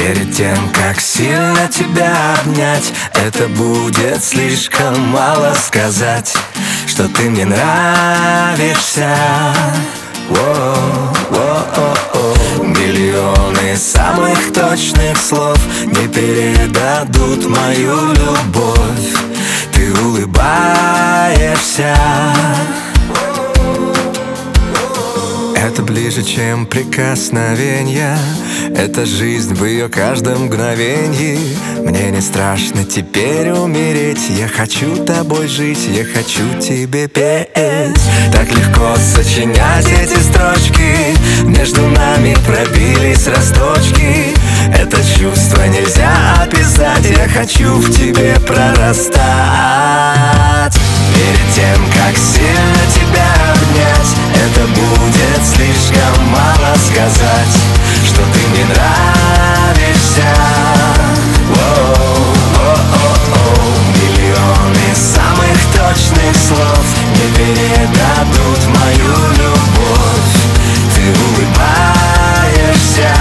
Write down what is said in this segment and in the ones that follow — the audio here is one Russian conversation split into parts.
Перед тем, как сильно тебя обнять, это будет слишком мало сказать, что ты мне нравишься. Миллионы самых точных слов не передадут мою любовь. Ты улыбаешься. Это ближе, чем прикосновение. Это жизнь в ее каждом мгновении. Мне не страшно теперь умереть. Я хочу тобой жить, я хочу тебе петь. Так легко сочинять эти строчки. Между нами пробились росточки. Это чувство нельзя описать. Я хочу в тебе прорастать. Перед тем, как сильно тебя обнять, это будет слишком мало сказать, что ты мне нравишься. Миллионы самых точных слов не передадут мою любовь. Ты улыбаешься.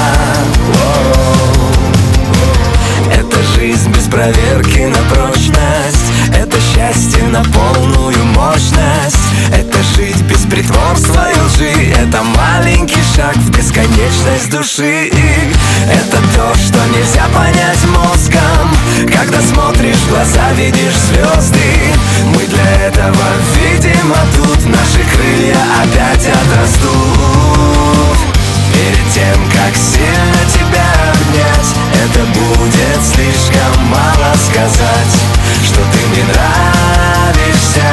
Это жизнь без проверки на прочность. Это счастье на полную мощность. Это жить без притворства и лжи. Это маленький шаг в бесконечность души. Это то, что нельзя понять мозгом. Когда смотришь в глаза, видишь звезды. Мы для этого, видимо, тут. Наши крылья опять отрастут. Перед тем, как сильно тебя обнять, это будет слишком мало сказать, что ты мне нравишься.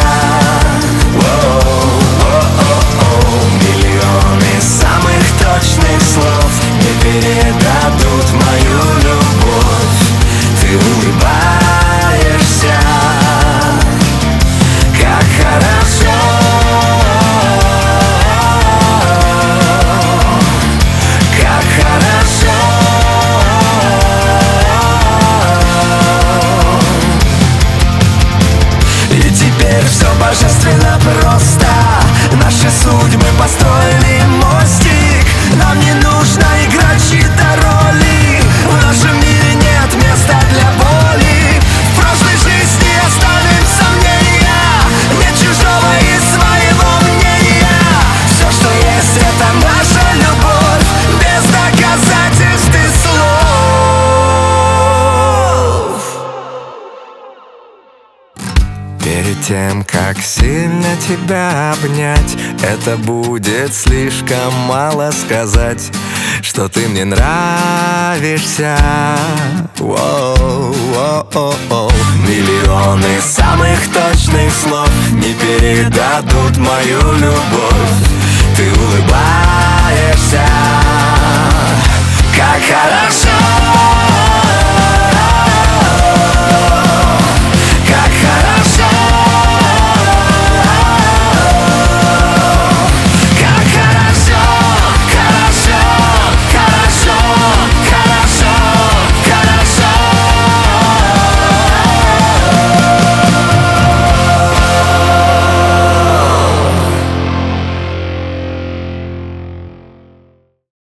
Миллионы самых точных слов не передадут мою любовь. Ты улыбаешься. Как хорошо. Как хорошо. И теперь все божественно просто. Наши судьбы построили мостик. Нам не нужно играть чьи-то роли. В нашем мире нет места для боли. В прошлой жизни оставим сомнения. Нет чужого и своего мнения. Все, что есть, это наша любовь. Без доказательств и слов. Перед тем, как сильно тебя обнять, это будет слишком мало сказать, что ты мне нравишься. Миллионы самых точных слов не передадут мою любовь. Ты улыбаешься. Как хорошо.